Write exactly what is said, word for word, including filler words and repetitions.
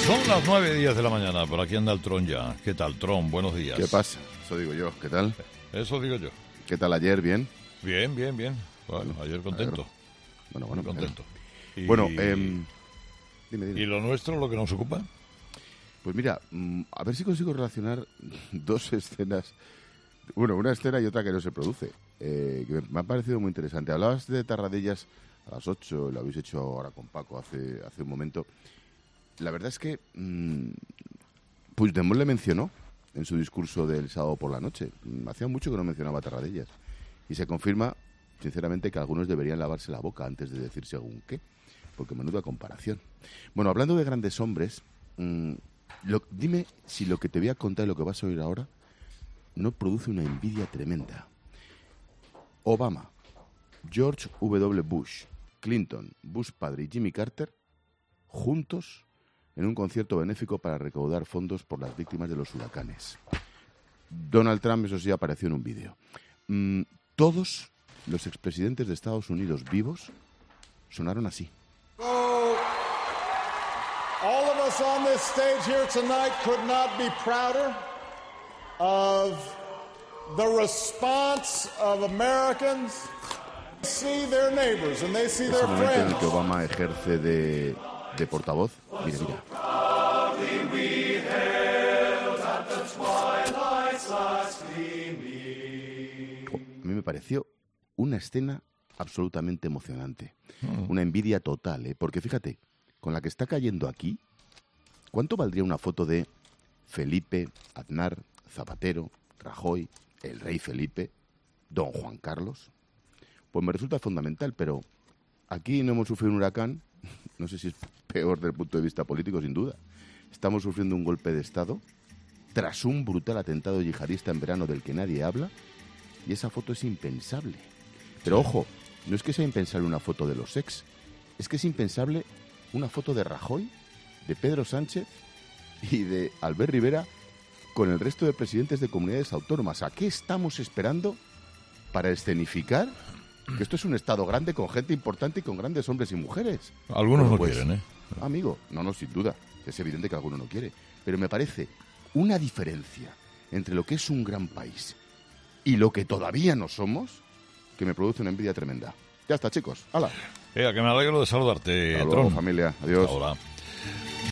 Son las nueve y diez de la mañana, por aquí anda el Tron ya. ¿Qué tal, Tron? Buenos días. ¿Qué pasa? Eso digo yo. ¿Qué tal? Eso digo yo. ¿Qué tal ayer? ¿Bien? Bien, bien, bien. Bueno, ayer contento. Bueno, bueno. Muy contento. Y, bueno, eh, dime, dime. ¿Y lo nuestro, lo que nos ocupa? Pues mira, a ver si consigo relacionar dos escenas. Bueno, una escena y otra que no se produce. Eh, que me ha parecido muy interesante. Hablabas de Tarradellas a las ocho, lo habéis hecho ahora con Paco hace, hace un momento. La verdad es que mmm, Puigdemont le mencionó en su discurso del sábado por la noche. Hacía mucho que no mencionaba Tarradellas. Y se confirma, sinceramente, que algunos deberían lavarse la boca antes de decir según qué. Porque menuda comparación. Bueno, hablando de grandes hombres, mmm, lo, dime si lo que te voy a contar y lo que vas a oír ahora no produce una envidia tremenda. Obama, George W. Bush, Clinton, Bush padre y Jimmy Carter, juntos en un concierto benéfico para recaudar fondos por las víctimas de los huracanes. Donald Trump, eso sí, apareció en un vídeo. Mm, todos los expresidentes de Estados Unidos vivos sonaron así. So, all of us on this stage here tonight could not be prouder of the response of Americans. They see their neighbors and they see their friends. Es el momento en el que Obama ejerce de, de portavoz. Mira, mira. A mí me pareció una escena absolutamente emocionante. Mm. Una envidia total, ¿eh? Porque fíjate, con la que está cayendo aquí, ¿cuánto valdría una foto de Felipe, Aznar, Zapatero, Rajoy, el rey Felipe, don Juan Carlos? Pues me resulta fundamental, pero aquí no hemos sufrido un huracán, no sé si es peor desde el punto de vista político, sin duda. Estamos sufriendo un golpe de Estado tras un brutal atentado yihadista en verano del que nadie habla, y esa foto es impensable. Pero ojo, no es que sea impensable una foto de los ex, es que es impensable una foto de Rajoy, de Pedro Sánchez y de Albert Rivera con el resto de presidentes de comunidades autónomas. ¿A qué estamos esperando para escenificar que esto es un Estado grande con gente importante y con grandes hombres y mujeres? Algunos bueno, no pues, quieren, ¿eh? Amigo, no, no, sin duda. Es evidente que alguno no quiere. Pero me parece una diferencia entre lo que es un gran país y lo que todavía no somos que me produce una envidia tremenda. Ya está, chicos. ¡Hala! Eh, que me alegro de saludarte, Hasta luego, Tron. familia. Adiós. Hasta ahora.